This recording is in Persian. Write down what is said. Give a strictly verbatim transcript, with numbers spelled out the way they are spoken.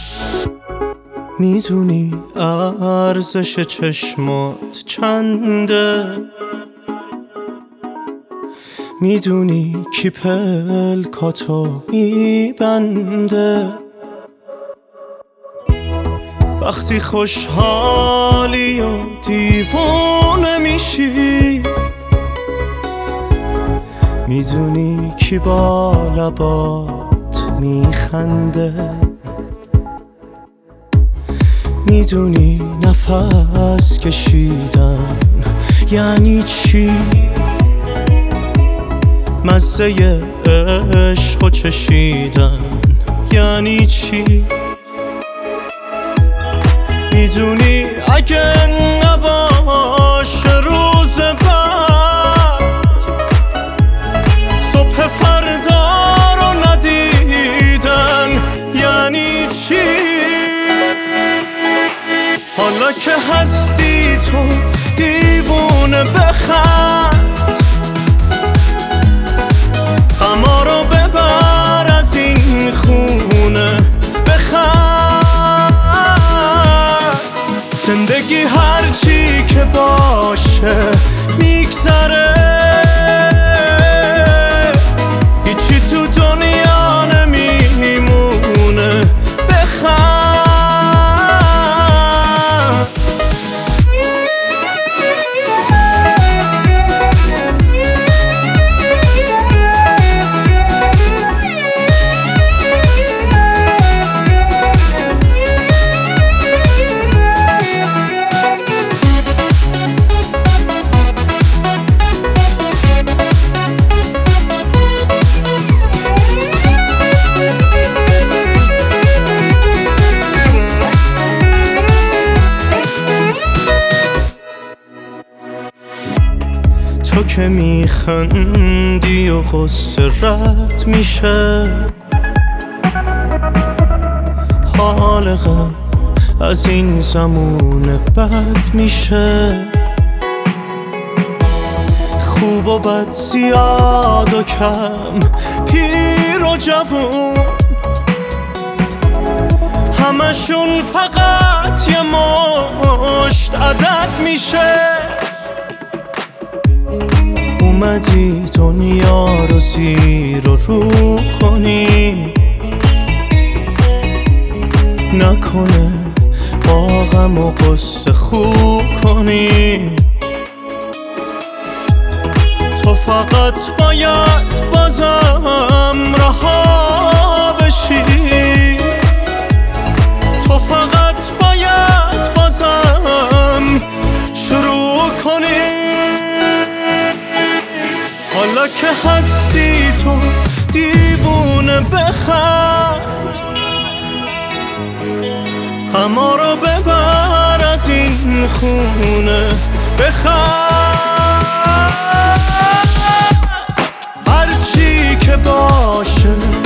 میدونی ارزش چشمات چنده، میدونی کی پلکاتو میبنده، وقتی خوشحالی و دیوونه میشی، میدونی کی با لبات میخنده، میدونی نفس کشیدن یعنی چی، مزه عشق و چشیدن یعنی چی، میدونی اگه نباشه روز بعد، صبح فردا رو ندیدن یعنی چی، حالا که هستی تو دیوونه بخند، غما رو ببر از این خونه بخند، زندگی هرچی که باشه میگذره، هیچی تو دنیا نمیمونه بخند. تو که میخندی و غصه رد میشه، حال غم از این زمون بد میشه، خوب و بد زیاد و کم پیر و جوون، همشون فقط یه مشت عدد میشه، اومدی دنیا رو زیر و رو کنی، نکنه با غم و غصه خوب کنی، تو فقط باید بازم رها بشی، تو فقط باید بازم شروع کنی، حالا که هستی تو دیوونه بخند، غما رو ببر از این خونه بخند، هرچی که باشه